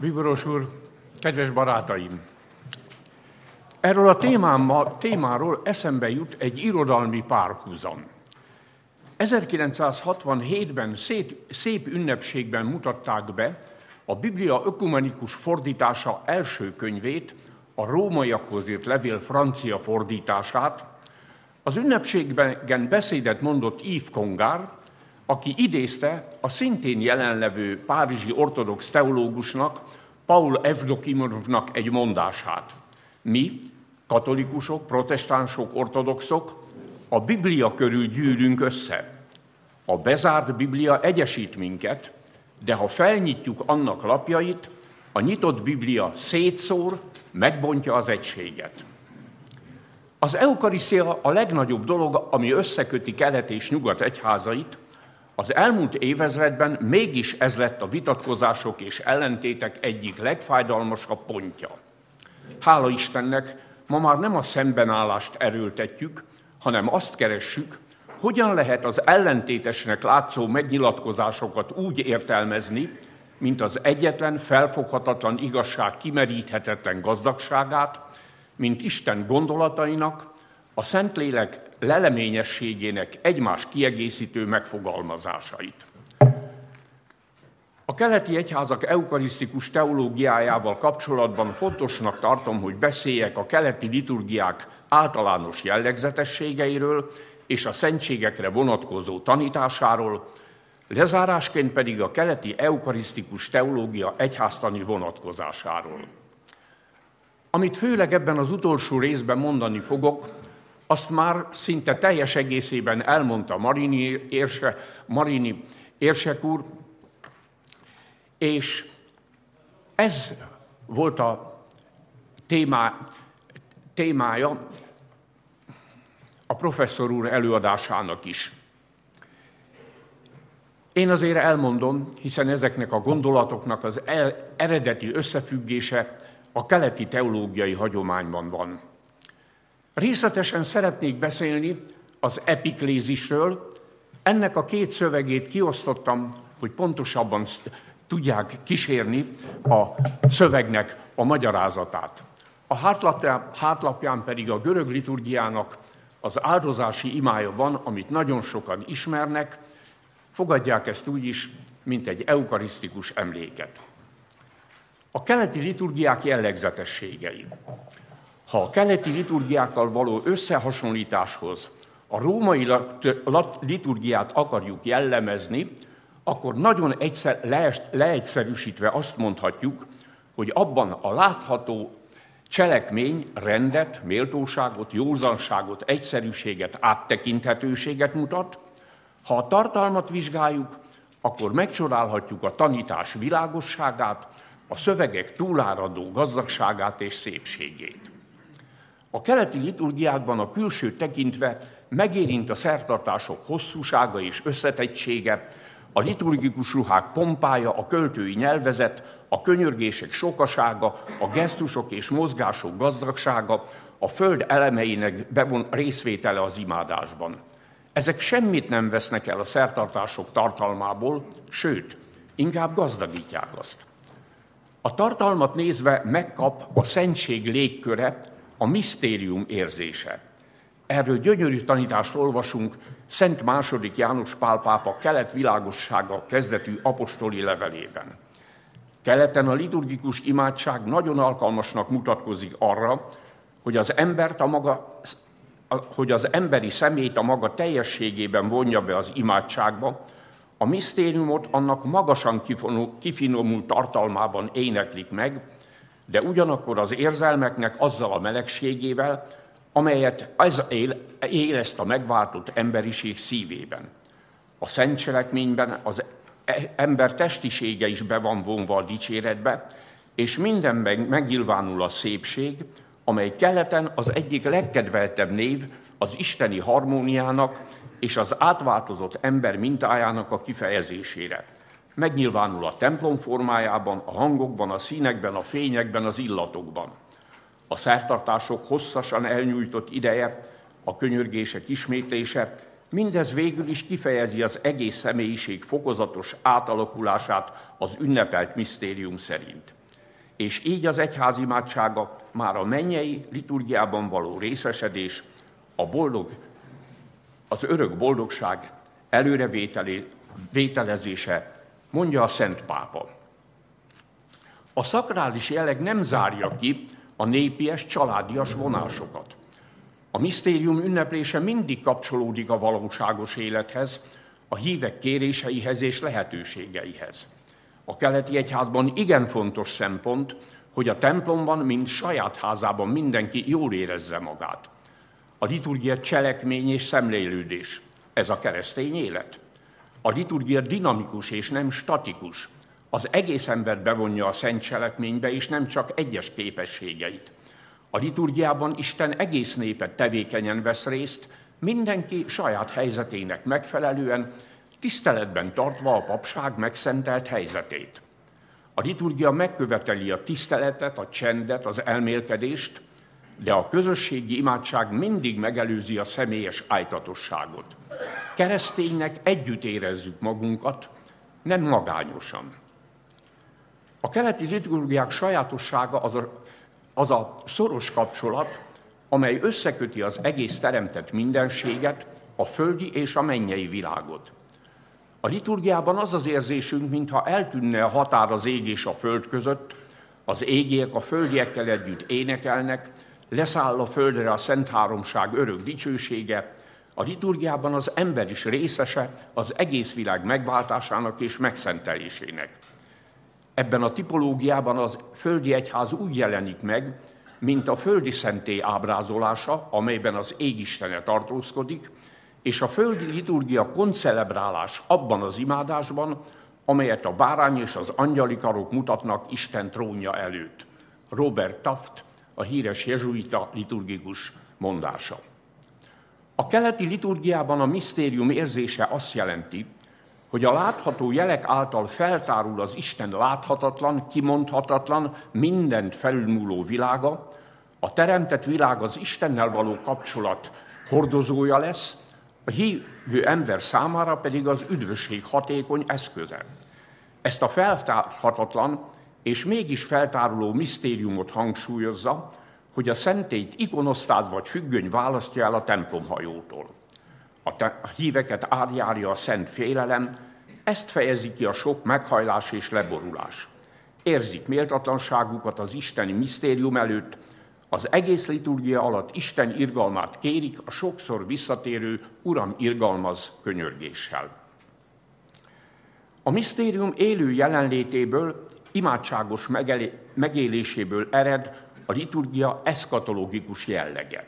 Bíboros úr, kedves barátaim! Erről a témáról eszembe jut egy irodalmi párhuzam. 1967-ben szép ünnepségben mutatták be a Biblia ökumenikus fordítása első könyvét, a Rómaiakhoz írt levél francia fordítását. Az ünnepségben beszédet mondott Yves Congar, aki idézte a szintén jelenlevő párizsi ortodox teológusnak, Paul Evdokimovnak egy mondását. Mi, katolikusok, protestánsok, ortodoxok, a Biblia körül gyűrünk össze. A bezárt Biblia egyesít minket, de ha felnyitjuk annak lapjait, a nyitott Biblia szétszór, megbontja az egységet. Az eukarisztia a legnagyobb dolog, ami összeköti kelet és nyugat egyházait. Az elmúlt évezredben mégis ez lett a vitatkozások és ellentétek egyik legfájdalmasabb pontja. Hála Istennek, ma már nem a szembenállást erőltetjük, hanem azt keressük, hogyan lehet az ellentétesnek látszó megnyilatkozásokat úgy értelmezni, mint az egyetlen felfoghatatlan igazság kimeríthetetlen gazdagságát, mint Isten gondolatainak, a Szentlélek leleményességének egymás kiegészítő megfogalmazásait. A keleti egyházak eukarisztikus teológiájával kapcsolatban fontosnak tartom, hogy beszéljek a keleti liturgiák általános jellegzetességeiről és a szentségekre vonatkozó tanításáról, lezárásként pedig a keleti eukarisztikus teológia egyháztani vonatkozásáról. Amit főleg ebben az utolsó részben mondani fogok, azt már szinte teljes egészében elmondta Marini érsek úr, és ez volt a témája a professzor úr előadásának is. Én azért elmondom, hiszen ezeknek a gondolatoknak az eredeti összefüggése a keleti teológiai hagyományban van. Részletesen szeretnék beszélni az epiklézisről. Ennek a két szövegét kiosztottam, hogy pontosabban tudják kísérni a szövegnek a magyarázatát. A hátlapján pedig a görög liturgiának az áldozási imája van, amit nagyon sokan ismernek, fogadják ezt úgy is, mint egy eukarisztikus emléket. A keleti liturgiák jellegzetességei. Ha a keleti liturgiákkal való összehasonlításhoz a római liturgiát akarjuk jellemezni, akkor nagyon leegyszerűsítve azt mondhatjuk, hogy abban a látható cselekmény rendet, méltóságot, józanságot, egyszerűséget, áttekinthetőséget mutat. Ha a tartalmat vizsgáljuk, akkor megcsodálhatjuk a tanítás világosságát, a szövegek túláradó gazdagságát és szépségét. A keleti liturgiákban a külsőt tekintve megérint a szertartások hosszúsága és összetettsége, a liturgikus ruhák pompája, a költői nyelvezet, a könyörgések sokasága, a gesztusok és mozgások gazdagsága, a föld elemeinek részvétele az imádásban. Ezek semmit nem vesznek el a szertartások tartalmából, sőt, inkább gazdagítják azt. A tartalmat nézve megkap a szentség légköre, a misztérium érzése. Erről gyönyörű tanítást olvasunk Szent II. János Pál pápa kelet világossága kezdetű apostoli levelében. Keleten a liturgikus imádság nagyon alkalmasnak mutatkozik arra, hogy az emberi személyt a maga teljességében vonja be az imádságba, a misztériumot annak magasan kifinomult tartalmában éneklik meg, de ugyanakkor az érzelmeknek azzal a melegségével, amelyet ez éleszt a megváltott emberiség szívében. A szent cselekményben az ember testisége is be van vonva a dicséretbe, és mindenben megnyilvánul a szépség, amely keleten az egyik legkedveltebb név az isteni harmóniának és az átváltozott ember mintájának a kifejezésére. Megnyilvánul a templom formájában, a hangokban, a színekben, a fényekben, az illatokban. A szertartások hosszasan elnyújtott ideje, a könyörgések ismétlése, mindez végül is kifejezi az egész személyiség fokozatos átalakulását az ünnepelt misztérium szerint. és így az egyház imádsága már a mennyei liturgiában való részesedés, az örök boldogság előrevételezése, mondja a Szent Pápa. A szakrális jelleg nem zárja ki a népies, családias vonásokat. A misztérium ünneplése mindig kapcsolódik a valóságos élethez, a hívek kéréseihez és lehetőségeihez. A keleti egyházban igen fontos szempont, hogy a templomban, mint saját házában mindenki jól érezze magát. A liturgia cselekmény és szemlélődés. Ez a keresztény élet. A liturgia dinamikus és nem statikus. Az egész embert bevonja a szent cselekménybe, és nem csak egyes képességeit. A liturgiában Isten egész népe tevékenyen vesz részt, mindenki saját helyzetének megfelelően, tiszteletben tartva a papság megszentelt helyzetét. A liturgia megköveteli a tiszteletet, a csendet, az elmélkedést, de a közösségi imádság mindig megelőzi a személyes ájtatosságot. Kereszténynek együtt érezzük magunkat, nem magányosan. A keleti liturgiák sajátossága az a szoros kapcsolat, amely összeköti az egész teremtett mindenséget, a földi és a mennyei világot. A liturgiában az az érzésünk, mintha eltűnne a határ az ég és a föld között, az égiek a földiekkel együtt énekelnek, leszáll a földre a Szent Háromság örök dicsősége, a liturgiában az ember is részese az egész világ megváltásának és megszentelésének. Ebben a tipológiában az földi egyház úgy jelenik meg, mint a földi szentély ábrázolása, amelyben az égistene tartózkodik, és a földi liturgia koncelebrálás abban az imádásban, amelyet a bárány és az angyali karok mutatnak Isten trónja előtt. Robert Taft, a híres jezsuita liturgikus mondása. A keleti liturgiában a misztérium érzése azt jelenti, hogy a látható jelek által feltárul az Isten láthatatlan, kimondhatatlan, mindent felülmúló világa, a teremtett világ az Istennel való kapcsolat hordozója lesz, a hívő ember számára pedig az üdvösség hatékony eszköze. Ezt a feltárhatatlan és mégis feltáruló misztériumot hangsúlyozza, hogy a szentélyt ikonosztáz vagy függöny választja el a templomhajótól. A híveket átjárja a szent félelem, ezt fejezi ki a sok meghajlás és leborulás. Érzik méltatlanságukat az isteni misztérium előtt, az egész liturgia alatt Isten irgalmát kérik a sokszor visszatérő Uram, irgalmaz könyörgéssel. A misztérium élő jelenlétéből, imádságos megéléséből ered a liturgia eszkatológikus jellege.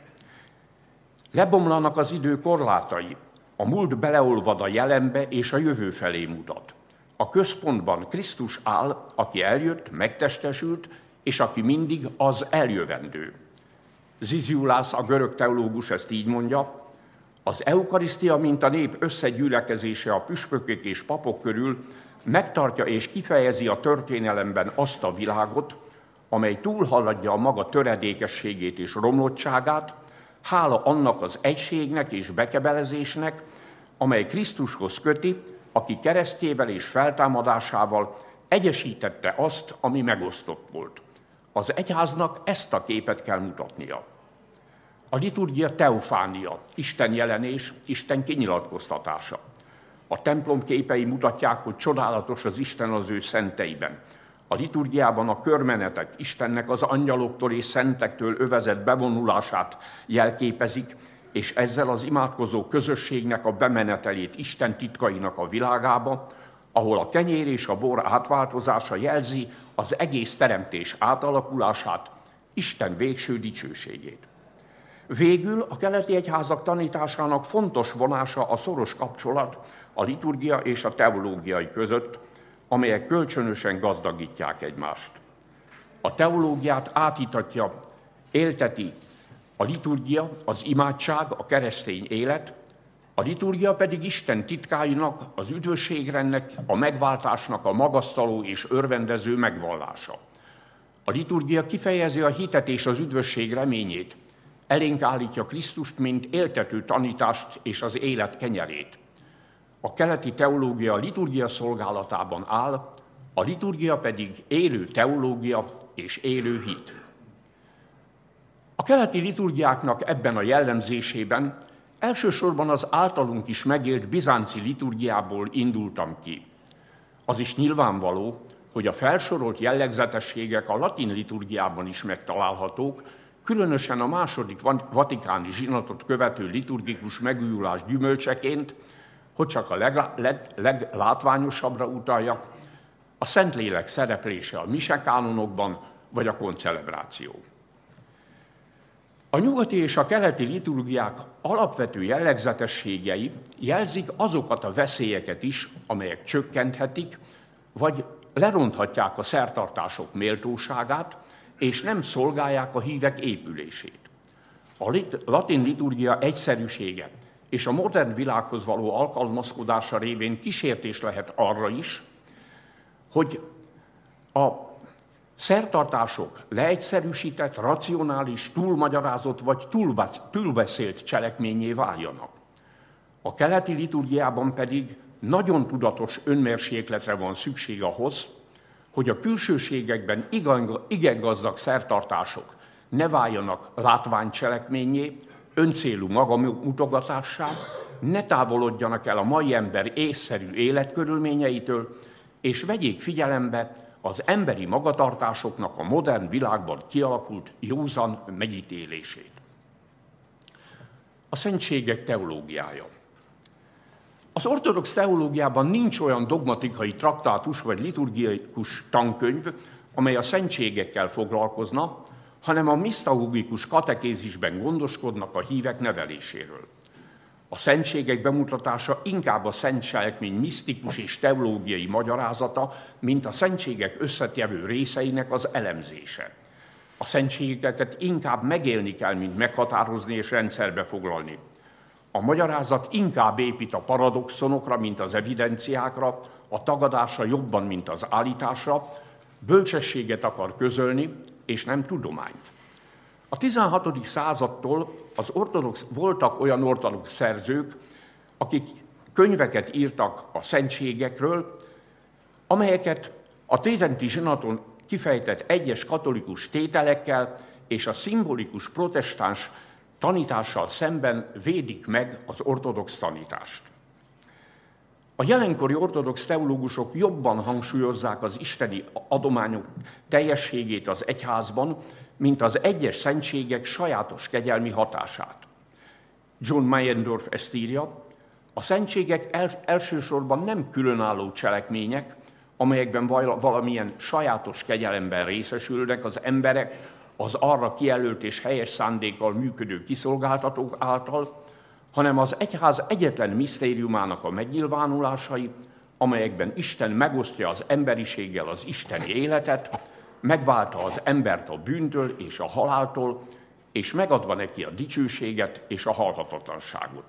Lebomlanak az idő korlátai, a múlt beleolvad a jelenbe és a jövő felé mutat. A központban Krisztus áll, aki eljött, megtestesült, és aki mindig az eljövendő. Ziziulász, a görög teológus ezt így mondja, az eukarisztia, mint a nép összegyülekezése a püspökök és papok körül, megtartja és kifejezi a történelemben azt a világot, amely túlhaladja a maga töredékességét és romlottságát, hála annak az egységnek és bekebelezésnek, amely Krisztushoz köti, aki keresztjével és feltámadásával egyesítette azt, ami megosztott volt. Az egyháznak ezt a képet kell mutatnia. A liturgia teofánia, Isten jelenés, Isten kinyilatkoztatása. A templom képei mutatják, hogy csodálatos az Isten az ő szenteiben. A liturgiában a körmenetek Istennek az angyaloktól és szentektől övezett bevonulását jelképezik, és ezzel az imádkozó közösségnek a bemenetelét Isten titkainak a világába, ahol a kenyér és a bor átváltozása jelzi az egész teremtés átalakulását, Isten végső dicsőségét. Végül a keleti egyházak tanításának fontos vonása a szoros kapcsolat a liturgia és a teológiai között, amelyek kölcsönösen gazdagítják egymást. A teológiát átítatja, élteti a liturgia, az imádság, a keresztény élet, a liturgia pedig Isten titkáinak, az üdvösségrendnek, a megváltásnak a magasztaló és örvendező megvallása. A liturgia kifejezi a hitet és az üdvösség reményét, elénk állítja Krisztust, mint éltető tanítást és az élet kenyerét. A keleti teológia a liturgia szolgálatában áll, a liturgia pedig élő teológia és élő hit. A keleti liturgiáknak ebben a jellemzésében elsősorban az általunk is megélt bizánci liturgiából indultam ki. Az is nyilvánvaló, hogy a felsorolt jellegzetességek a latin liturgiában is megtalálhatók, különösen a második vatikáni zsinatot követő liturgikus megújulás gyümölcseként, hogy csak a leglátványosabbra utaljak, a Szentlélek szereplése a misekánonokban vagy a koncelebráció. A nyugati és a keleti liturgiák alapvető jellegzetességei jelzik azokat a veszélyeket is, amelyek csökkenthetik, vagy leronthatják a szertartások méltóságát, és nem szolgálják a hívek épülését. A latin liturgia egyszerűsége és a modern világhoz való alkalmazkodása révén kísértés lehet arra is, hogy a szertartások leegyszerűsített, racionális, túlmagyarázott vagy túlbeszélt cselekményé váljanak. A keleti liturgiában pedig nagyon tudatos önmérsékletre van szükség ahhoz, hogy a külsőségekben igen gazdag szertartások ne váljanak látványcselekménnyé, öncélú magamutogatássá, ne távolodjanak el a mai ember észszerű életkörülményeitől, és vegyék figyelembe az emberi magatartásoknak a modern világban kialakult józan megítélését. A szentségek teológiája. Az ortodox teológiában nincs olyan dogmatikai traktátus vagy liturgikus tankönyv, amely a szentségekkel foglalkozna, hanem a misztagógikus katekézisben gondoskodnak a hívek neveléséről. A szentségek bemutatása inkább a szent cselekmény misztikus és teológiai magyarázata, mint a szentségek összetevő részeinek az elemzése. A szentségeket inkább megélni kell, mint meghatározni és rendszerbe foglalni. A magyarázat inkább épít a paradoxonokra, mint az evidenciákra, a tagadásra jobban, mint az állításra, bölcsességet akar közölni, és nem tudományt. A 16. századtól voltak olyan ortodox szerzők, akik könyveket írtak a szentségekről, amelyeket a tridenti zsinaton kifejtett egyes katolikus tételekkel és a szimbolikus protestáns tanítással szemben védik meg az ortodox tanítást. A jelenkori ortodox teológusok jobban hangsúlyozzák az isteni adományok teljességét az egyházban, mint az egyes szentségek sajátos kegyelmi hatását. John Meyendorff ezt írja, a szentségek elsősorban nem különálló cselekmények, amelyekben valamilyen sajátos kegyelemben részesülnek az emberek az arra kijelölt és helyes szándékkal működő kiszolgáltatók által, hanem az egyház egyetlen misztériumának a megnyilvánulásai, amelyekben Isten megosztja az emberiséggel az isteni életet, megválta az embert a bűntől és a haláltól, és megadva neki a dicsőséget és a halhatatlanságot.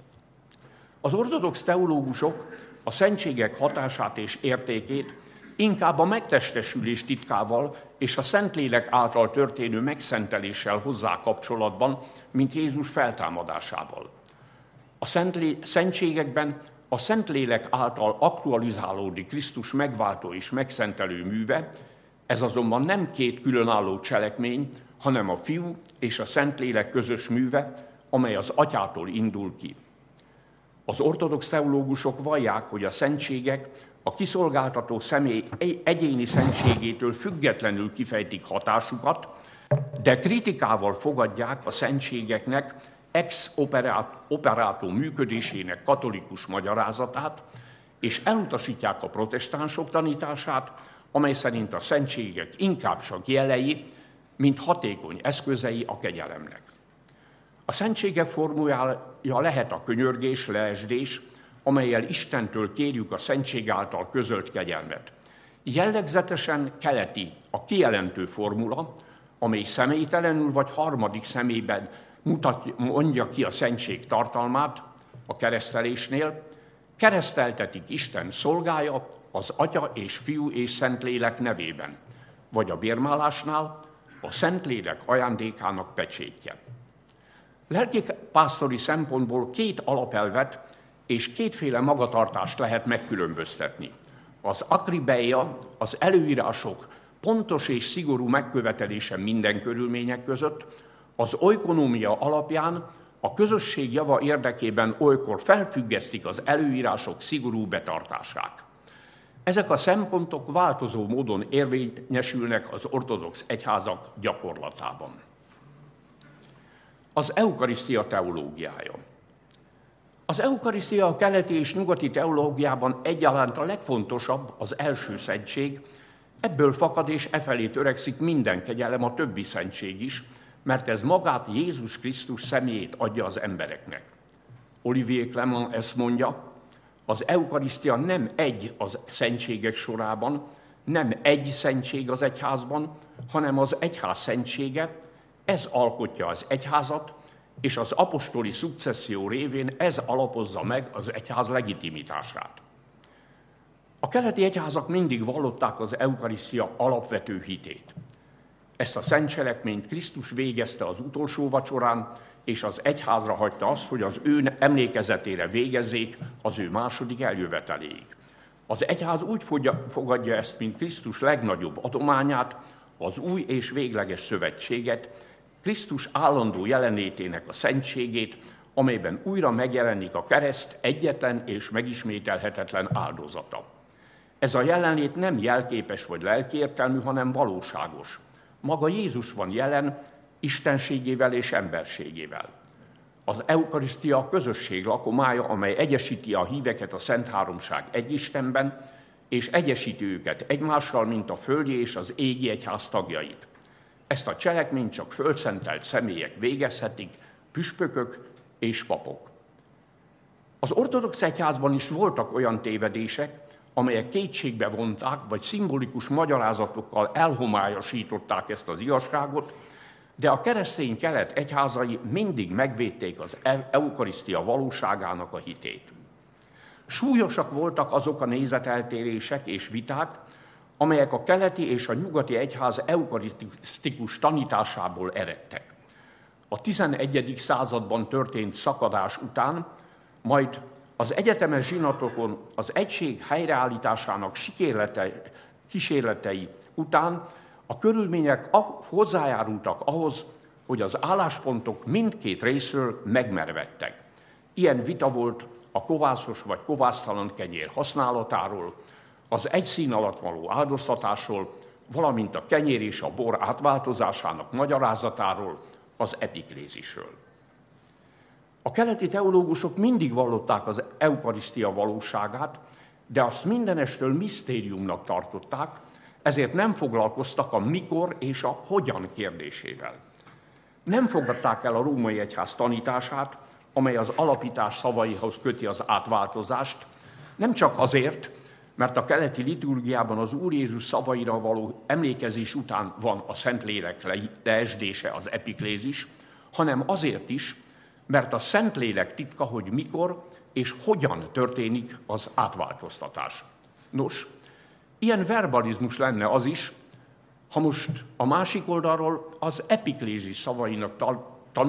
Az ortodox teológusok a szentségek hatását és értékét inkább a megtestesülés titkával és a Szentlélek által történő megszenteléssel hozzá kapcsolatban, mint Jézus feltámadásával. A szentségekben a Szentlélek által aktualizálódik Krisztus megváltó és megszentelő műve, ez azonban nem két különálló cselekmény, hanem a Fiú és a Szentlélek közös műve, amely az Atyától indul ki. Az ortodox teológusok vallják, hogy a szentségek a kiszolgáltató személy egyéni szentségétől függetlenül kifejtik hatásukat, de kritikával fogadják a szentségeknek ex operato működésének katolikus magyarázatát, és elutasítják a protestánsok tanítását, amely szerint a szentségek inkább csak jelei, mint hatékony eszközei a kegyelemnek. A szentségek formája lehet a könyörgés, leesdés, amellyel Istentől kérjük a szentség által közölt kegyelmet. Jellegzetesen keleti a kijelentő formula, amely személytelenül vagy harmadik személyben mondja ki a szentség tartalmát a keresztelésnél, kereszteltetik Isten szolgája az Atya és Fiú és Szentlélek nevében, vagy a bérmálásnál a Szentlélek ajándékának pecsétje. Lelkipásztori szempontból két alapelvet és kétféle magatartást lehet megkülönböztetni. Az akribeia, az előírások pontos és szigorú megkövetelése minden körülmények között, az oikonomia alapján a közösség java érdekében olykor felfüggesztik az előírások szigorú betartását. Ezek a szempontok változó módon érvényesülnek az ortodox egyházak gyakorlatában. Az eukarisztia teológiája. Az eukarisztia a keleti és nyugati teológiában egyaránt a legfontosabb, az első szentség, ebből fakad és efelé törekszik minden kegyelem, a többi szentség is, mert ez magát Jézus Krisztus személyét adja az embereknek. Olivier Clement ezt mondja, az eukarisztia nem egy az szentségek sorában, nem egy szentség az egyházban, hanem az egyház szentsége, ez alkotja az egyházat, és az apostoli szukcesszió révén ez alapozza meg az egyház legitimitását. A keleti egyházak mindig vallották az eukarisztia alapvető hitét. Ezt a szent cselekményt Krisztus végezte az utolsó vacsorán, és az egyházra hagyta azt, hogy az ő emlékezetére végezzék az ő második eljöveteléig. Az egyház úgy fogadja ezt, mint Krisztus legnagyobb adományát, az új és végleges szövetséget, Krisztus állandó jelenlétének a szentségét, amelyben újra megjelenik a kereszt egyetlen és megismételhetetlen áldozata. Ez a jelenlét nem jelképes vagy lelkiértelmű, hanem valóságos. Maga Jézus van jelen, istenségével és emberségével. Az eukarisztia a közösség lakomája, amely egyesíti a híveket a Szent Háromság egy Istenben, és egyesíti őket egymással, mint a földi és az égi egyház tagjait. Ezt a cselekményt csak földszentelt személyek végezhetik, püspökök és papok. Az ortodox egyházban is voltak olyan tévedések, amelyek kétségbe vonták, vagy szimbolikus magyarázatokkal elhomályosították ezt az igazságot, de a keresztény kelet egyházai mindig megvédték az eukarisztia valóságának a hitét. Súlyosak voltak azok a nézeteltérések és viták, amelyek a keleti és a nyugati egyház eukarisztikus tanításából eredtek. A 11. században történt szakadás után, majd az egyetemes zsinatokon az egység helyreállításának kísérletei után a körülmények hozzájárultak ahhoz, hogy az álláspontok mindkét részről megmervedtek. Ilyen vita volt a kovászos vagy kovásztalan kenyér használatáról, az egy szín alatt való áldoztatásról, valamint a kenyér és a bor átváltozásának magyarázatáról, az epiklézisről. A keleti teológusok mindig vallották az eukarisztia valóságát, de azt mindenestől misztériumnak tartották, ezért nem foglalkoztak a mikor és a hogyan kérdésével. Nem fogadták el a római egyház tanítását, amely az alapítás szavaihoz köti az átváltozást, nem csak azért, mert a keleti liturgiában az Úr Jézus szavaira való emlékezés után van a Szentlélek leesdése, az epiklézis, hanem azért is, mert a Szentlélek titka, hogy mikor és hogyan történik az átváltoztatás. Nos, ilyen verbalizmus lenne az is, ha most a másik oldalról az epiklézis szavainak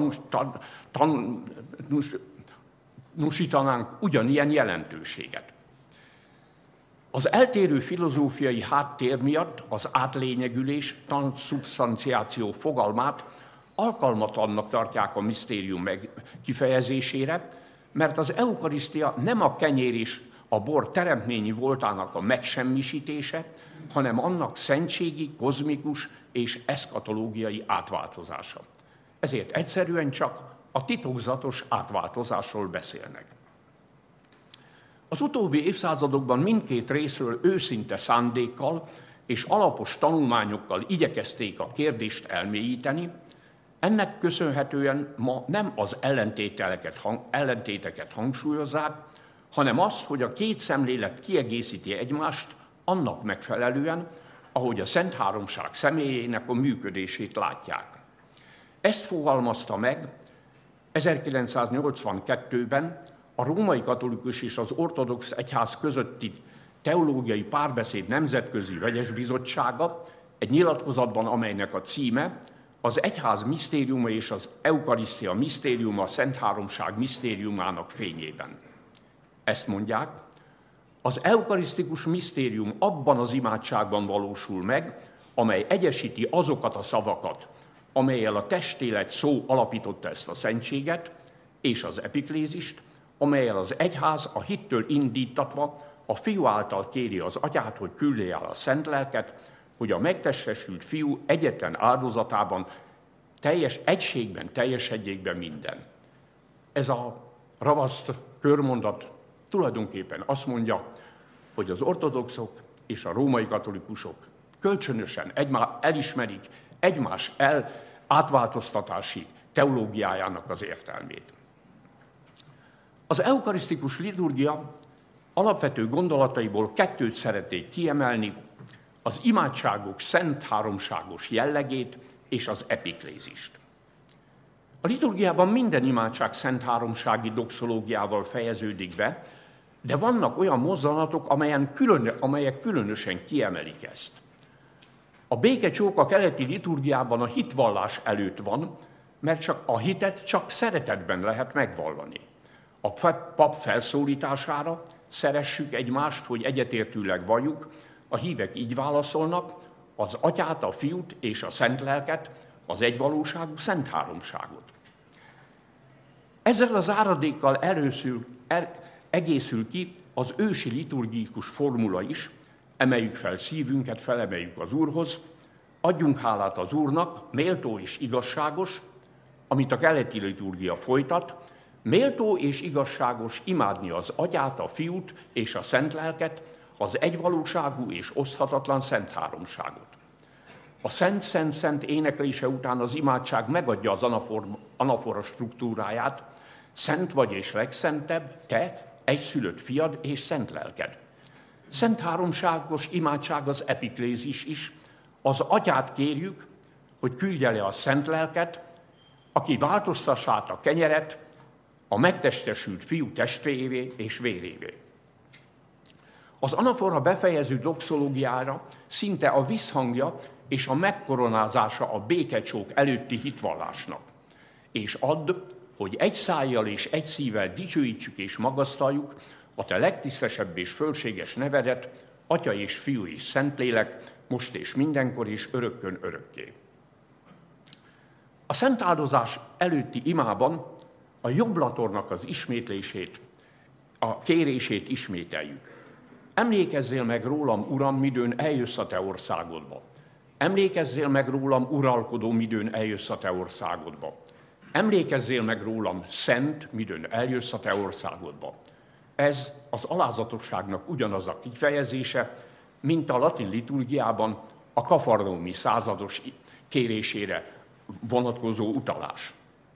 tanúsítanánk ugyanilyen jelentőséget. Az eltérő filozófiai háttér miatt az átlényegülés, transzubstanciáció fogalmát alkalmatlannak tartják a misztérium kifejezésére, mert az eukarisztia nem a kenyér és a bor teremtményi voltának a megsemmisítése, hanem annak szentségi, kozmikus és eszkatológiai átváltozása. Ezért egyszerűen csak a titokzatos átváltozásról beszélnek. Az utóbbi évszázadokban mindkét részről őszinte szándékkal és alapos tanulmányokkal igyekezték a kérdést elmélyíteni, ennek köszönhetően ma nem az ellentéteket hangsúlyozzák, hanem azt, hogy a két szemlélet kiegészíti egymást annak megfelelően, ahogy a Szent Háromság személyének a működését látják. Ezt fogalmazta meg 1982-ben a római katolikus és az ortodox egyház közötti teológiai párbeszéd nemzetközi vegyes bizottsága egy nyilatkozatban, amelynek a címe az egyház misztériuma és az eukarisztia misztériuma a Szent Háromság misztériumának fényében. Ezt mondják, Az eukarisztikus misztérium abban az imádságban valósul meg, amely egyesíti azokat a szavakat, amellyel a testélet szó alapította ezt a szentséget, és az epiklézist, amellyel az egyház a hittől indítatva a fiú által kéri az atyát, hogy küldje el a szent lelket, hogy a megtestesült fiú egyetlen áldozatában teljes egységben teljesedjék be minden. Ez a ravaszt körmondat tulajdonképpen azt mondja, hogy az ortodoxok és a római katolikusok kölcsönösen elismerik egymás átváltoztatási teológiájának az értelmét. Az eukarisztikus liturgia alapvető gondolataiból kettőt szeretnék kiemelni, az imádságok szent háromságos jellegét és az epiklézist. A liturgiában minden imádság szent háromsági doxológiával fejeződik be, de vannak olyan mozzanatok, amelyek különösen kiemelik ezt. A békecsók a keleti liturgiában a hitvallás előtt van, mert csak a hitet csak szeretetben lehet megvallani. A pap felszólítására szeressük egymást, hogy egyetértőleg valljuk, a hívek így válaszolnak, az atyát, a fiút és a szent lelket, az egyvalóságú szent háromságot. Ezzel az áradékkal egészül ki az ősi liturgikus formula is, emeljük fel szívünket, felemeljük az Úrhoz, adjunk hálát az Úrnak, méltó és igazságos, amit a keleti liturgia folytat, méltó és igazságos imádni az atyát, a fiút és a szent lelket, az egyvalóságú és oszthatatlan szent háromságot. A szent éneklése után az imádság megadja az anafora struktúráját, szent vagy és legszentebb, te, egyszülött fiad és szent lelked. Szent háromságos imádság az epiklézis is, az atyát kérjük, hogy küldje le a szent lelket, aki változtassa át a kenyeret a megtestesült fiú testvérévé és vérévé. Az anafora befejező doxológiára szinte a visszhangja és a megkoronázása a békecsók előtti hitvallásnak, és add, hogy egy szájjal és egy szívvel dicsőítsük és magasztaljuk a te legtisztesebb és fölséges nevedet, Atya és Fiú és Szentlélek, most és mindenkor és örökkön örökké. A szent áldozás előtti imában a joblatornak az ismétlését, a kérését ismételjük. Emlékezzél meg rólam, Uram, midőn eljössz a te országodba. Emlékezzél meg rólam, uralkodó, midőn eljössz a te országodba. Emlékezzél meg rólam, szent, midőn eljössz a te országodba. Ez az alázatosságnak ugyanaz a kifejezése, mint a latin liturgiában a kafarnaumi százados kérésére vonatkozó utalás.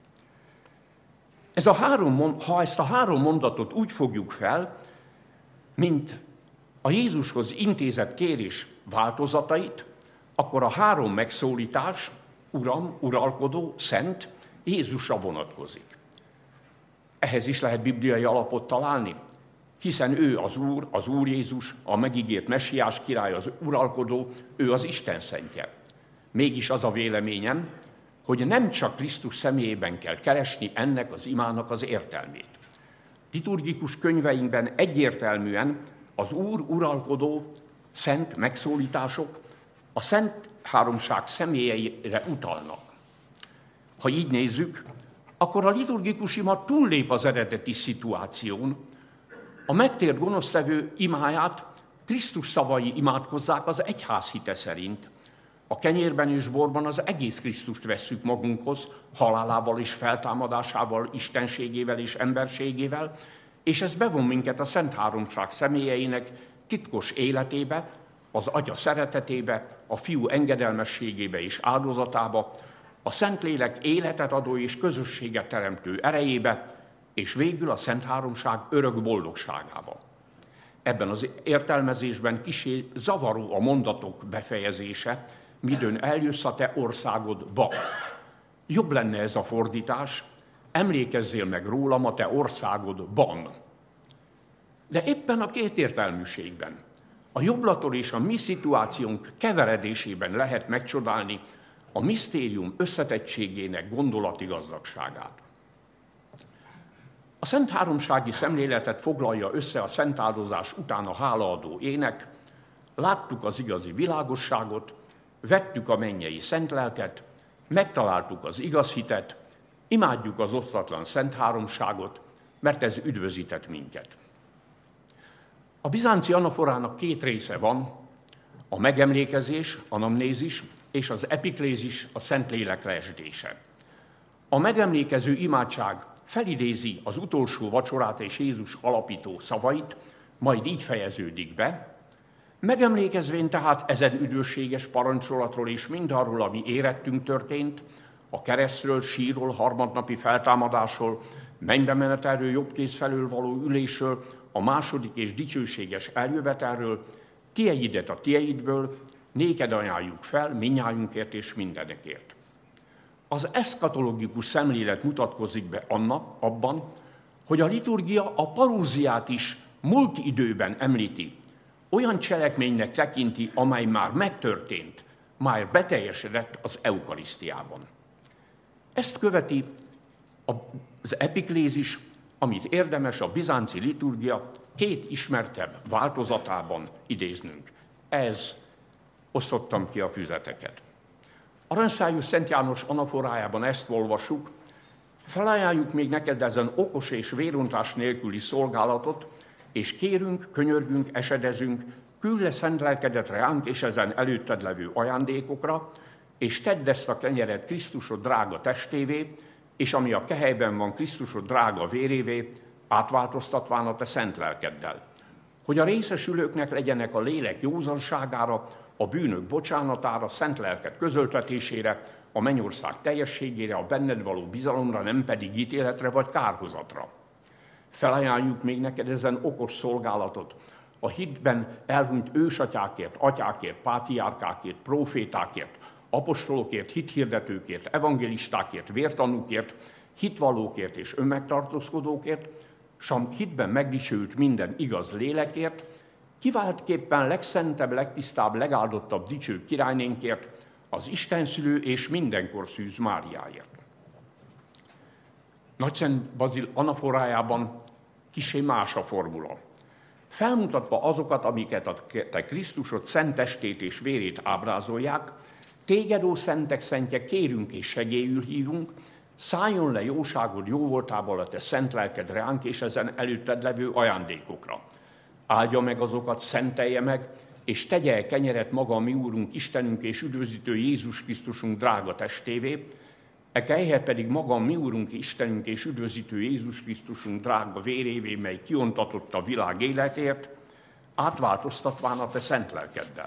Ha ezt a három mondatot úgy fogjuk fel, mint a Jézushoz intézett kérés változatait, akkor a három megszólítás, Uram, uralkodó, szent, Jézusra vonatkozik. Ehhez is lehet bibliai alapot találni, hiszen ő az Úr Jézus, a megígért messiás király, az uralkodó, ő az Isten szentje. Mégis az a véleményem, hogy nem csak Krisztus személyében kell keresni ennek az imának az értelmét. Liturgikus könyveinkben egyértelműen az Úr, uralkodó, szent megszólítások a Szent Háromság személyeire utalnak. Ha így nézzük, akkor a liturgikus ima túllép az eredeti szituáción. A megtért gonosztevő imáját Krisztus szavai imádkozzák az egyház hite szerint. A kenyérben és borban az egész Krisztust vesszük magunkhoz, halálával és feltámadásával, istenségével és emberségével, és ez bevon minket a Szent Háromság személyeinek titkos életébe, az Atya szeretetébe, a Fiú engedelmességébe és áldozatába, a Szentlélek életet adó és közösséget teremtő erejébe, és végül a Szent Háromság örök boldogságába. Ebben az értelmezésben kissé zavaró a mondatok befejezése, midőn eljössz a te országodba. Jobb lenne ez a fordítás, emlékezzél meg rólam a te országodban. De éppen a kétértelműségben, a jobblator és a mi szituációnk keveredésében lehet megcsodálni a misztérium összetettségének gondolati gazdagságát. A Szent Háromsági szemléletet foglalja össze a szentáldozás után a hálaadó ének: láttuk az igazi világosságot, vettük a mennyei szent lelket, megtaláltuk az igaz hitet, imádjuk az osztatlan Szent Háromságot, mert ez üdvözített minket. A bizánci anaforának két része van: a megemlékezés, anamnézis, és az epiklézis, a Szentlélek leesdése. A megemlékező imádság felidézi az utolsó vacsorát és Jézus alapító szavait, majd így fejeződik be: megemlékezvén tehát ezen üdvösséges parancsolatról és mindarról, ami érettünk történt, a keresztről, sírról, harmadnapi feltámadásról, mennybe menetelről, jobbkéz felől való ülésről, a második és dicsőséges eljövetelről, tieidet a tieidből, néked ajánljuk fel, minnyájunkért és mindenekért. Az eszkatológikus szemlélet mutatkozik be abban, hogy a liturgia a parúziát is múlt időben említi, olyan cselekménynek tekinti, amely már megtörtént, már beteljesedett az eukarisztiában. Ezt követi az epiklézis, amit érdemes a bizánci liturgia két ismertebb változatában idéznünk. Ez osztottam ki a füzeteket. Aranyszájú Szent János anaforájában ezt olvassuk: felajánljuk még neked ezen okos és vérontás nélküli szolgálatot, és kérünk, könyörgünk, esedezünk, küld le szent lelkedet ránk és ezen előtted levő ajándékokra, és tedd ezt a kenyeret Krisztusod drága testévé, és ami a kehelyben van Krisztusod drága vérévé, átváltoztatván a te szent lelkeddel. Hogy a részesülőknek legyenek a lélek józanságára, a bűnök bocsánatára, szent lelked közöltetésére, a mennyország teljességére, a benned való bizalomra, nem pedig ítéletre vagy kárhozatra. Felajánljuk még neked ezen okos szolgálatot, a hitben elhunyt ősatyákért, atyákért, pátriárkákért, prófétákért, apostolokért, hithirdetőkért, evangélistákért, vértanúkért, hitvallókért és önmegtartózkodókért, s a hitben megdicsőült minden igaz lélekért, kiváltképpen legszentebb, legtisztább, legáldottabb dicső királynénkért, az Istenszülő és mindenkor Szűz Máriáért. Nagyszent Bazil anaforájában kissé más a formula. Felmutatva azokat, amiket a te Krisztusod szent testét és vérét ábrázolják, téged, ó szentek szentje, kérünk és segélyül hívunk, szálljon le jóságod jóvoltából a te szent lelked ránk és ezen előtted levő ajándékokra. Áldja meg azokat, szentelje meg, és tegye el kenyeret maga a mi Úrunk, Istenünk és üdvözítő Jézus Krisztusunk drága testévé, kelyhet pedig maga a mi Úrunk, Istenünk és üdvözítő Jézus Krisztusunk drága vérévé, mely kiontatott a világ életért, átváltoztatván a te szent lelkeddel.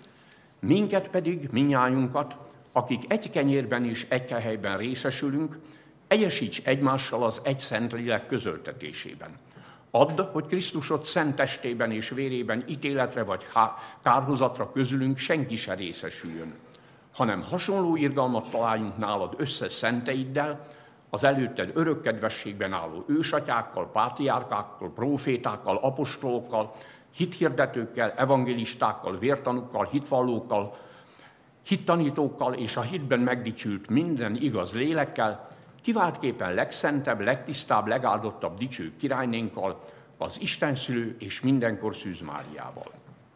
Minket pedig, minnyájunkat, akik egy kenyérben és egy kehelyben részesülünk, egyesíts egymással az egy szent lélek közöltetésében. Add, hogy Krisztusod szent testében és vérében ítéletre vagy kárhozatra közülünk senki se részesüljön, hanem hasonló irgalmat találjunk nálad összes szenteiddel, az előtted örök kedvességben álló ősatyákkal, pátriárkákkal, prófétákkal, apostolokkal, hithirdetőkkel, evangélistákkal, vértanúkkal, hitvallókkal, hittanítókkal és a hitben megdicsült minden igaz lélekkel, kiváltképpen legszentebb, legtisztább, legáldottabb dicső királynénkkal, az Istenszülő és mindenkor Szűz Máriával.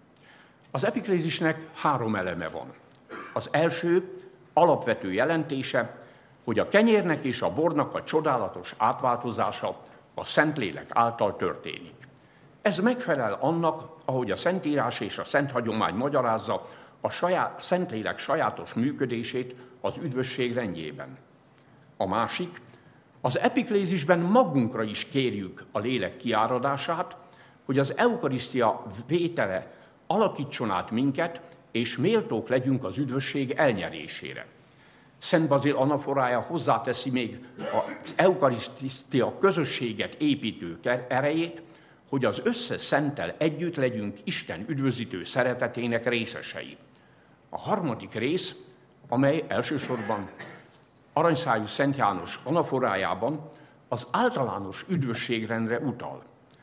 Az epiklézisnek 3 eleme van. Az első alapvető jelentése, hogy a kenyérnek és a bornak a csodálatos átváltozása a Szentlélek által történik. Ez megfelel annak, ahogy a Szentírás és a Szent Hagyomány magyarázza a Szentlélek sajátos működését az üdvösség rendjében. A másik, az epiklézisben magunkra is kérjük a lélek kiáradását, hogy az eukarisztia vétele alakítson át minket, és méltók legyünk az üdvösség elnyerésére. Szent Bazil anaforája hozzáteszi még az eukarisztia közösséget építő erejét, hogy az összes szenttel együtt legyünk Isten üdvözítő szeretetének részesei. A harmadik rész, amely elsősorban Aranyszájú Szent János anaforájában az általános üdvösségrendre utal.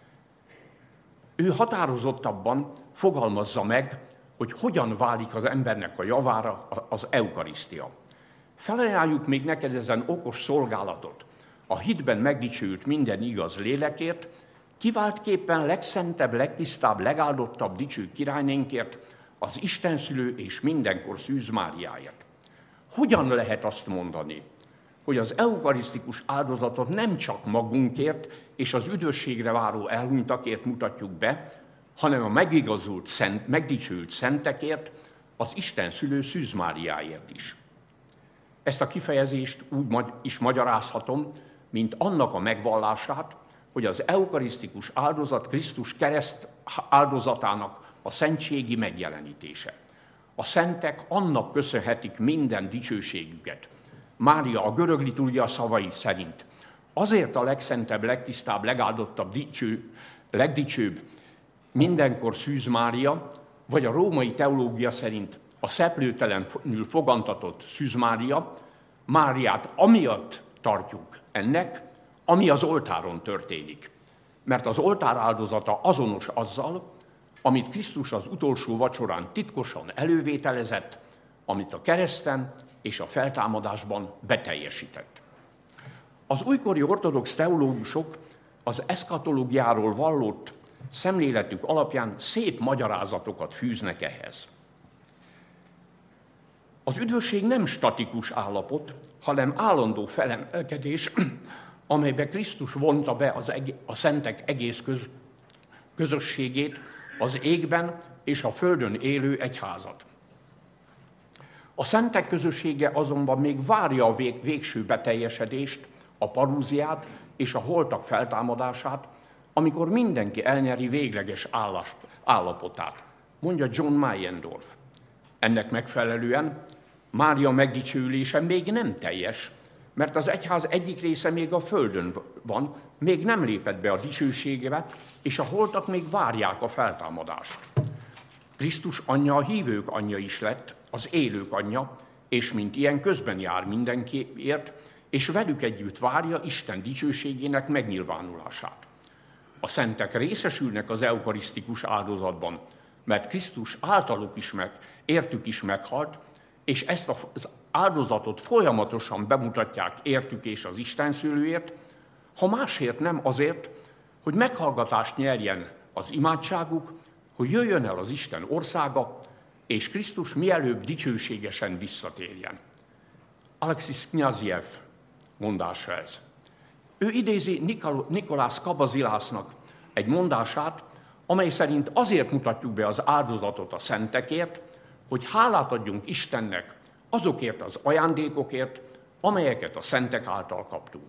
Ő határozottabban fogalmazza meg, hogy hogyan válik az embernek a javára az eukarisztia. Felajánljuk még neked ezen okos szolgálatot, a hitben megdicsőült minden igaz lélekért, kiváltképpen legszentebb, legtisztább, legáldottabb dicső királynénkért, az Istenszülő és mindenkor Szűz Máriáért. Hogyan lehet azt mondani, hogy az eukarisztikus áldozatot nem csak magunkért és az üdvösségre váró elhunytakért mutatjuk be, hanem a megigazult, megdicsőült szentekért, az Isten szülő Szűz Máriáért is. Ezt a kifejezést úgy is magyarázhatom, mint annak a megvallását, hogy az eukarisztikus áldozat Krisztus kereszt áldozatának a szentségi megjelenítése. A szentek annak köszönhetik minden dicsőségüket. Mária a görög liturgia szavai szerint azért a legszentebb, legtisztább, legáldottabb, legdicsőbb mindenkor Szűz Mária, vagy a római teológia szerint a szeplőtelenül fogantatott Szűz Mária, Máriát amiatt tartjuk ennek, ami az oltáron történik. Mert az oltár áldozata azonos azzal, amit Krisztus az utolsó vacsorán titkosan elővételezett, amit a kereszten és a feltámadásban beteljesített. Az újkori ortodox teológusok az eszkatológiáról vallott szemléletük alapján szép magyarázatokat fűznek ehhez. Az üdvösség nem statikus állapot, hanem állandó felemelkedés, amelybe Krisztus vonta be a szentek egész közösségét, az égben és a földön élő egyházat. A szentek közössége azonban még várja a végső beteljesedést, a parúziát és a holtak feltámadását, amikor mindenki elnyeri végleges állapotát, mondja John Meyendorff. Ennek megfelelően Mária megdicsőülése még nem teljes, mert az egyház egyik része még a földön van, még nem lépett be a dicsőségbe, és a holtak még várják a feltámadást. Krisztus anyja a hívők anyja is lett, az élők anyja, és mint ilyen közben jár mindenkiért, és velük együtt várja Isten dicsőségének megnyilvánulását. A szentek részesülnek az eukarisztikus áldozatban, mert Krisztus általuk is értük is meghalt, és ezt az áldozatot folyamatosan bemutatják értük és az Istenszülőért, ha másért nem azért, hogy meghallgatást nyerjen az imádságuk, hogy jöjjön el az Isten országa, és Krisztus mielőbb dicsőségesen visszatérjen. Alexis Knyaziev mondása ez. Ő idézi Nikolász Kabazilásznak egy mondását, amely szerint azért mutatjuk be az áldozatot a szentekért, hogy hálát adjunk Istennek azokért az ajándékokért, amelyeket a szentek által kaptunk.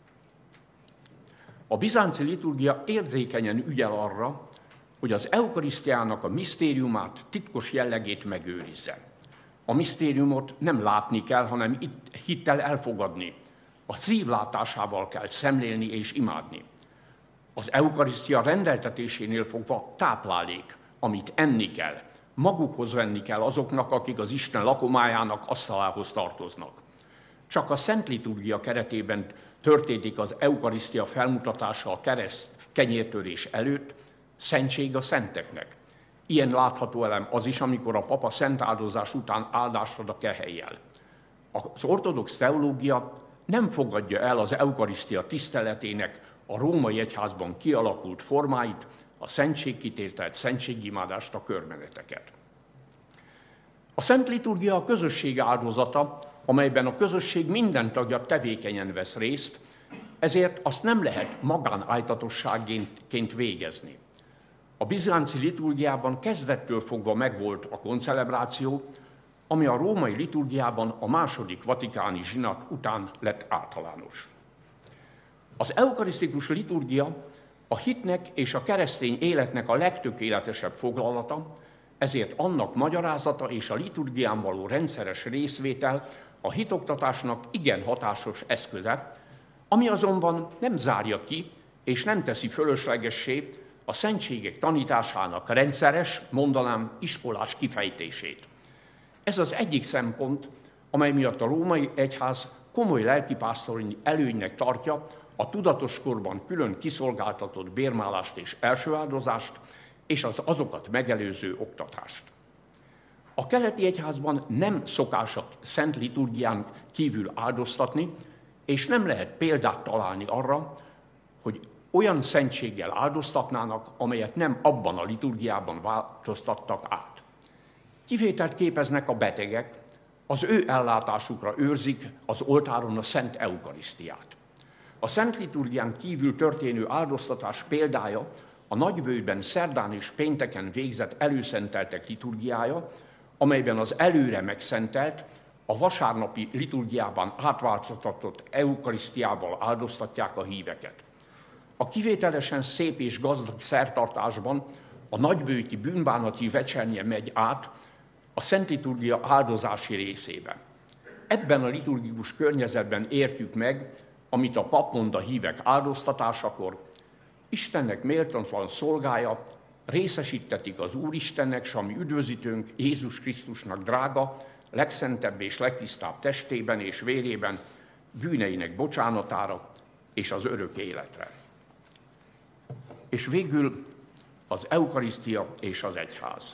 A bizánci liturgia érzékenyen ügyel arra, hogy az eukarisztiának a misztériumát, titkos jellegét megőrizze. A misztériumot nem látni kell, hanem hittel elfogadni. A szív látásával kell szemlélni és imádni. Az eukarisztia rendeltetésénél fogva táplálék, amit enni kell, magukhoz venni kell azoknak, akik az Isten lakomájának asztalához tartoznak. Csak a szent liturgia keretében történik az eukarisztia felmutatása a kenyértörés előtt, szentség a szenteknek. Ilyen látható elem az is, amikor a papa szentáldozás után áldást ad a kehelyjel. Az ortodox teológia nem fogadja el az eukarisztia tiszteletének a római egyházban kialakult formáit, a szentségkitételt, szentségimádást, a körmeneteket. A szent liturgia a közösség áldozata, amelyben a közösség minden tagja tevékenyen vesz részt, ezért azt nem lehet magánájtatosságként végezni. A bizánci liturgiában kezdettől fogva megvolt a koncelebráció, ami a római liturgiában a második vatikáni zsinat után lett általános. Az eukarisztikus liturgia a hitnek és a keresztény életnek a legtökéletesebb foglalata, ezért annak magyarázata és a liturgián való rendszeres részvétel a hitoktatásnak igen hatásos eszköze, ami azonban nem zárja ki és nem teszi fölöslegessé a szentségek tanításának rendszeres, mondanám iskolás kifejtését. Ez az egyik szempont, amely miatt a római egyház komoly lelkipásztori előnynek tartja a tudatos korban külön kiszolgáltatott bérmálást és elsőáldozást, és az azokat megelőző oktatást. A keleti egyházban nem szokás a szent liturgián kívül áldoztatni, és nem lehet példát találni arra, hogy olyan szentséggel áldoztatnának, amelyet nem abban a liturgiában változtattak át. Kivételt képeznek a betegek, az ő ellátásukra őrzik az oltáron a Szent Eukarisztiát. A Szent Liturgián kívül történő áldoztatás példája a Nagybőjtben szerdán és pénteken végzett előszenteltek liturgiája, amelyben az előre megszentelt, a vasárnapi liturgiában átváltoztatott eukarisztiával áldoztatják a híveket. A kivételesen szép és gazdag szertartásban a nagybőjti bűnbánati vecsernye megy át a Szent Liturgia áldozási részébe. Ebben a liturgikus környezetben értjük meg, amit a pap mond a hívek áldoztatásakor: Istennek méltatlan szolgája, részesítetik az Úristennek, s a mi üdvözítőnk Jézus Krisztusnak drága, legszentebb és legtisztább testében és vérében, bűneinek bocsánatára és az örök életre. És végül az eukarisztia és az egyház.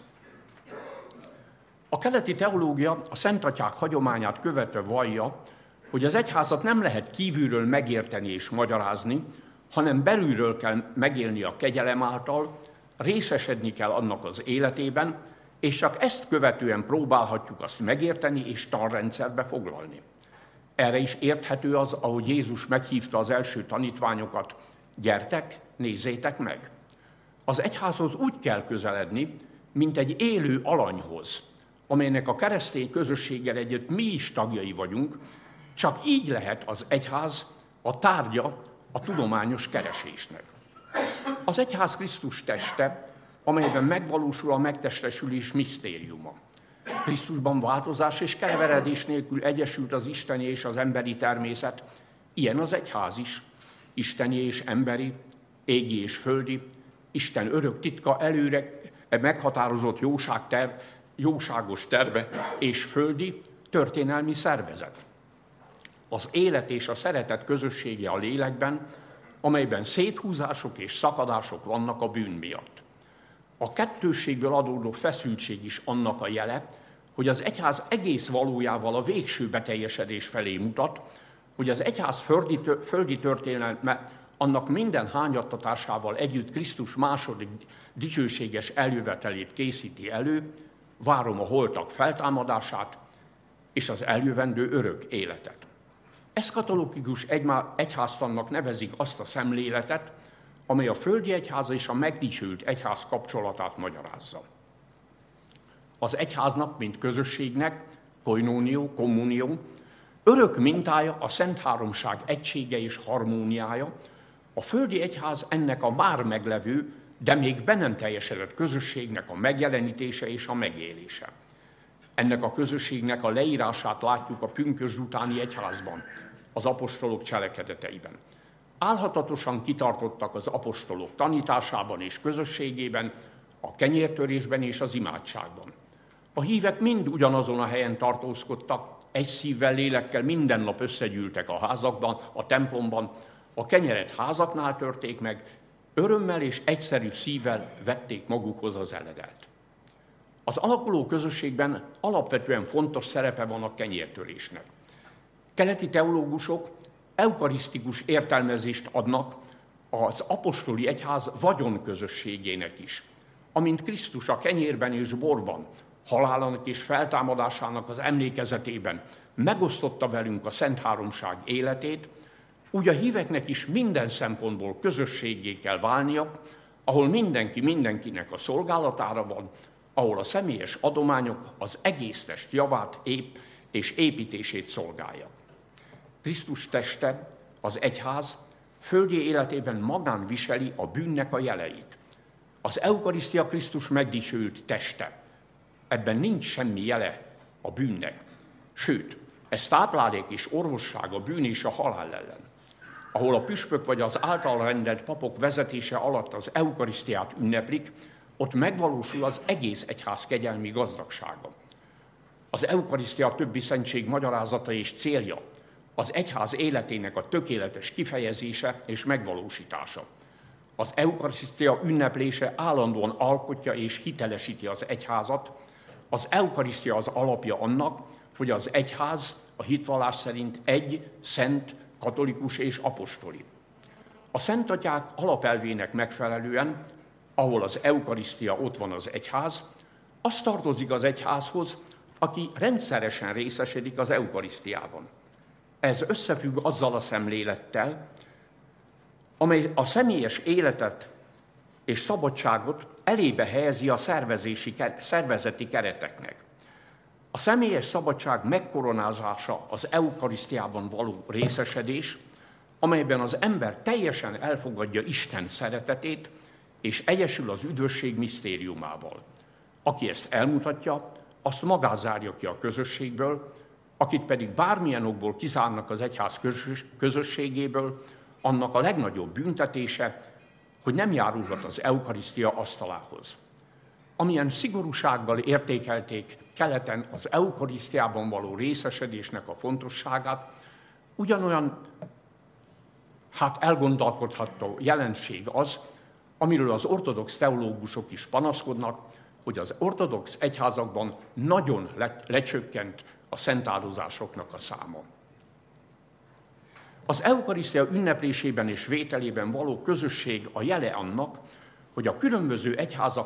A keleti teológia a szentatyák hagyományát követve vallja, hogy az egyházat nem lehet kívülről megérteni és magyarázni, hanem belülről kell megélni a kegyelem által, részesedni kell annak az életében, és csak ezt követően próbálhatjuk azt megérteni és tanrendszerbe foglalni. Erre is érthető az, ahogy Jézus meghívta az első tanítványokat: gyertek, nézzétek meg! Az egyházhoz úgy kell közeledni, mint egy élő alanyhoz, amelynek a keresztény közösséggel együtt mi is tagjai vagyunk, csak így lehet az egyház a tárgya a tudományos keresésnek. Az egyház Krisztus teste, amelyben megvalósul a megtestesülés misztériuma. Krisztusban változás és keveredés nélkül egyesült az isteni és az emberi természet, ilyen az egyház is, isteni és emberi, égi és földi, Isten örök titka előre meghatározott jóságos terve és földi történelmi szervezet. Az élet és a szeretet közössége a lélekben, amelyben széthúzások és szakadások vannak a bűn miatt. A kettősségből adódó feszültség is annak a jele, hogy az egyház egész valójával a végső beteljesedés felé mutat, hogy az egyház földi történelme annak minden hányattatásával együtt Krisztus második dicsőséges eljövetelét készíti elő, várom a holtak feltámadását és az eljövendő örök életet. Eszkatológikus egyháztannak nevezik azt a szemléletet, amely a földi egyház és a megdicsült egyház kapcsolatát magyarázza. Az egyháznak, mint közösségnek, koinónió, kommunió, örök mintája a Szent Háromság egysége és harmóniája, a földi egyház ennek a már meglevő, de még be nem teljesedett közösségnek a megjelenítése és a megélése. Ennek a közösségnek a leírását látjuk a pünkösd utáni egyházban, az apostolok cselekedeteiben. Álhatatosan kitartottak az apostolok tanításában és közösségében, a kenyértörésben és az imádságban. A hívek mind ugyanazon a helyen tartózkodtak, egy szívvel, lélekkel minden nap összegyűltek a házakban, a templomban, a kenyeret házaknál törték meg, örömmel és egyszerű szívvel vették magukhoz az eledelt. Az alakuló közösségben alapvetően fontos szerepe van a kenyértörésnek. Keleti teológusok eukarisztikus értelmezést adnak az apostoli egyház vagyonközösségének is, amint Krisztus a kenyérben és borban, halálának és feltámadásának az emlékezetében megosztotta velünk a Szent Háromság életét, úgy a híveknek is minden szempontból közösséggé kell válnia, ahol mindenki mindenkinek a szolgálatára van, ahol a személyes adományok az egész test javát és építését szolgálja. Krisztus teste, az egyház földi életében magán viseli a bűnnek a jeleit. Az eukarisztia Krisztus megdicsőült teste. Ebben nincs semmi jele a bűnnek. Sőt, ez táplálék és orvosság a bűn és a halál ellen. Ahol a püspök vagy az által rendelt papok vezetése alatt az eukarisztiát ünneplik, ott megvalósul az egész egyház kegyelmi gazdagsága. Az eukarisztia többi szentség magyarázata és célja az egyház életének a tökéletes kifejezése és megvalósítása. Az eukarisztia ünneplése állandóan alkotja és hitelesíti az egyházat. Az eukarisztia az alapja annak, hogy az egyház a hitvallás szerint egy, szent, katolikus és apostoli. A szentatyák alapelvének megfelelően, ahol az eukarisztia, ott van az egyház, az tartozik az egyházhoz, aki rendszeresen részesedik az eukarisztiában. Ez összefügg azzal a szemlélettel, amely a személyes életet és szabadságot elébe helyezi a szervezeti kereteknek. A személyes szabadság megkoronázása az eukarisztiában való részesedés, amelyben az ember teljesen elfogadja Isten szeretetét, és egyesül az üdvösség misztériumával. Aki ezt elmutatja, azt magázárja ki a közösségből, akit pedig bármilyen okból kizárnak az egyház közösségéből, annak a legnagyobb büntetése, hogy nem járulhat az eukarisztia asztalához. Amilyen szigorúsággal értékelték keleten az eukarisztiában való részesedésnek a fontosságát, ugyanolyan elgondolkodható jelenség az, amiről az ortodox teológusok is panaszkodnak, hogy az ortodox egyházakban nagyon lecsökkent a szentáldozásoknak a száma. Az eukarisztia ünneplésében és vételében való közösség a jele annak, hogy a különböző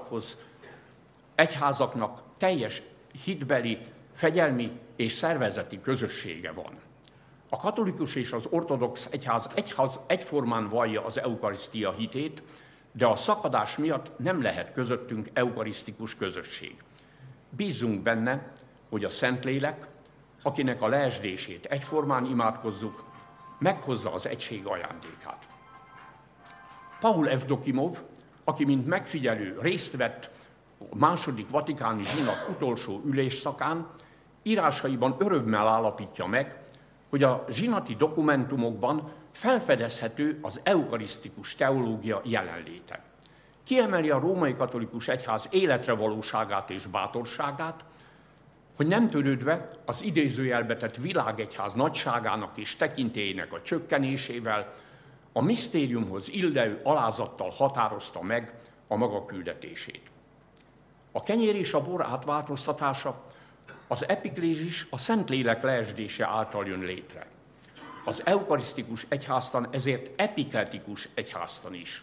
egyházaknak teljes hitbeli, fegyelmi és szervezeti közössége van. A katolikus és az ortodox egyház egyformán vallja az eukarisztia hitét, de a szakadás miatt nem lehet közöttünk eukarisztikus közösség. Bízzunk benne, hogy a Szentlélek, akinek a leesdését egyformán imádkozzuk, meghozza az egység ajándékát. Paul Evdokimov, aki mint megfigyelő részt vett a második vatikáni zsinat utolsó ülésszakán, írásaiban örömmel állapítja meg, hogy a zsinati dokumentumokban felfedezhető az eukarisztikus teológia jelenléte. Kiemeli a római katolikus egyház életre valóságát és bátorságát, hogy nem törődve az idézőjelbe tett világegyház nagyságának és tekintélyének a csökkenésével, a misztériumhoz illő alázattal határozta meg a maga küldetését. A kenyér és a bor átváltoztatása, az epiklézis a Szentlélek leesdése által jön létre. Az eukarisztikus egyháztan ezért epikletikus egyháztan is.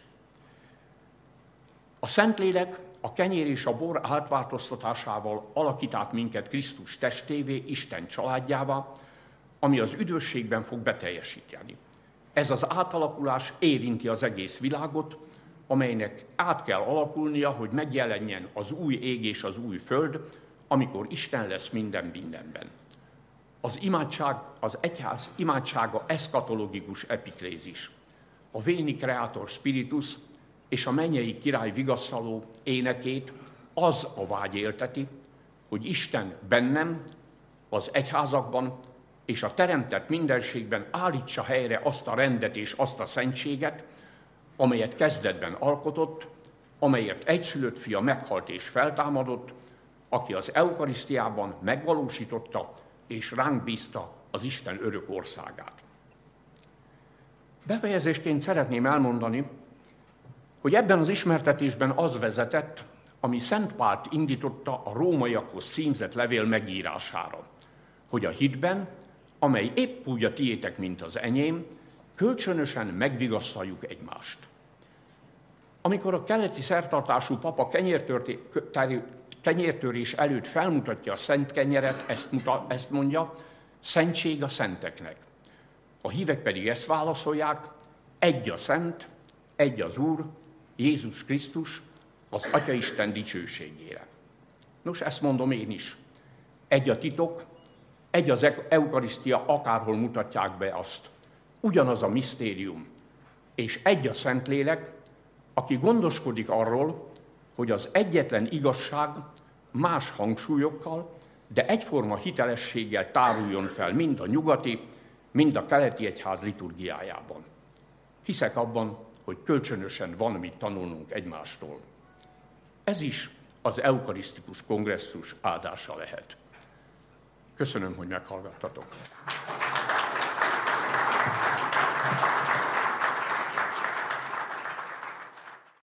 A Szentlélek a kenyér és a bor átváltoztatásával alakít át minket Krisztus testévé, Isten családjává, ami az üdvösségben fog beteljesíteni. Ez az átalakulás érinti az egész világot, amelynek át kell alakulnia, hogy megjelenjen az új ég és az új föld, amikor Isten lesz minden mindenben. Az egyház imádsága eszkatológikus epiklézis. A Veni Creator Spiritus és a mennyei király vigasztaló énekét az a vágy élteti, hogy Isten bennem, az egyházakban és a teremtett mindenségben állítsa helyre azt a rendet és azt a szentséget, amelyet kezdetben alkotott, amelyért egyszülött fia meghalt és feltámadott, aki az eukarisztiában megvalósította és ránk bízta az Isten örök országát. Befejezésként szeretném elmondani, hogy ebben az ismertetésben az vezetett, ami Szent Pált indította a rómaiakhoz címzett levél megírására, hogy a hitben, amely épp úgy a tiétek, mint az enyém, kölcsönösen megvigasztaljuk egymást. Amikor a keleti szertartású papa kenyértörés előtt felmutatja a szent kenyeret, ezt mondja, szentség a szenteknek. A hívek pedig ezt válaszolják, egy a szent, egy az Úr, Jézus Krisztus, az Atyaisten dicsőségére. Nos, ezt mondom én is. Egy a titok, egy az eukarisztia, akárhol mutatják be azt. Ugyanaz a misztérium, és egy a Szentlélek, aki gondoskodik arról, hogy az egyetlen igazság más hangsúlyokkal, de egyforma hitelességgel táruljon fel mind a nyugati, mind a keleti egyház liturgiájában. Hiszek abban, hogy kölcsönösen van mit tanulnunk egymástól. Ez is az eukarisztikus kongresszus áldása lehet. Köszönöm, hogy meghallgattatok.